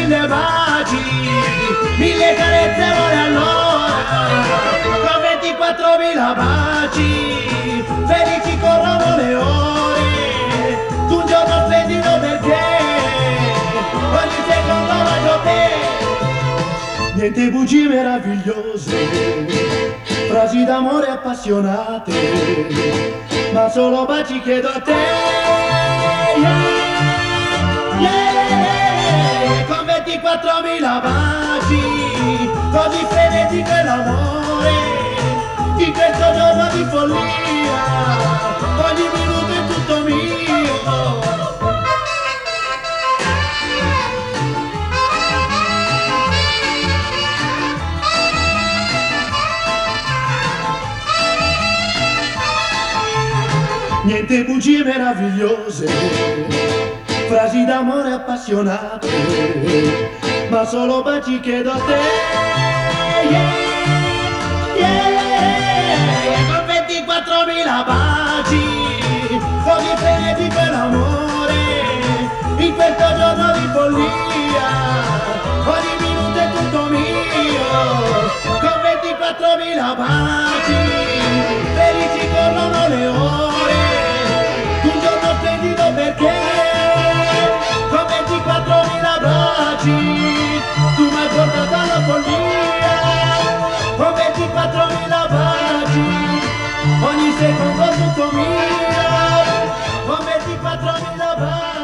mille baci, mille carezze vuole allora, con 24.000 baci, felici corrono le ore, tu un giorno splendido perché ogni secondo voglio te. Niente bugie meravigliose, frasi d'amore appassionate, ma solo baci chiedo a te. Yeah, yeah, con 24.000 baci, così frenetico è l'amore, in questo giorno di follia, ogni minuto è tutto mio. Niente bugie meravigliose, frasi d'amore appassionate, ma solo baci chiedo a te. Yeah, yeah, con 24.000 baci, così frenetico è l'amore, in questo giorno di follia, ogni minuto è tutto mio, con 24.000 baci, felici corrono le ore, un giorno splendido perché con 24.000 baci tu mi hai portato alla follia, con 24.000 baci ogni secondo tutto mio, con 24.000 baci.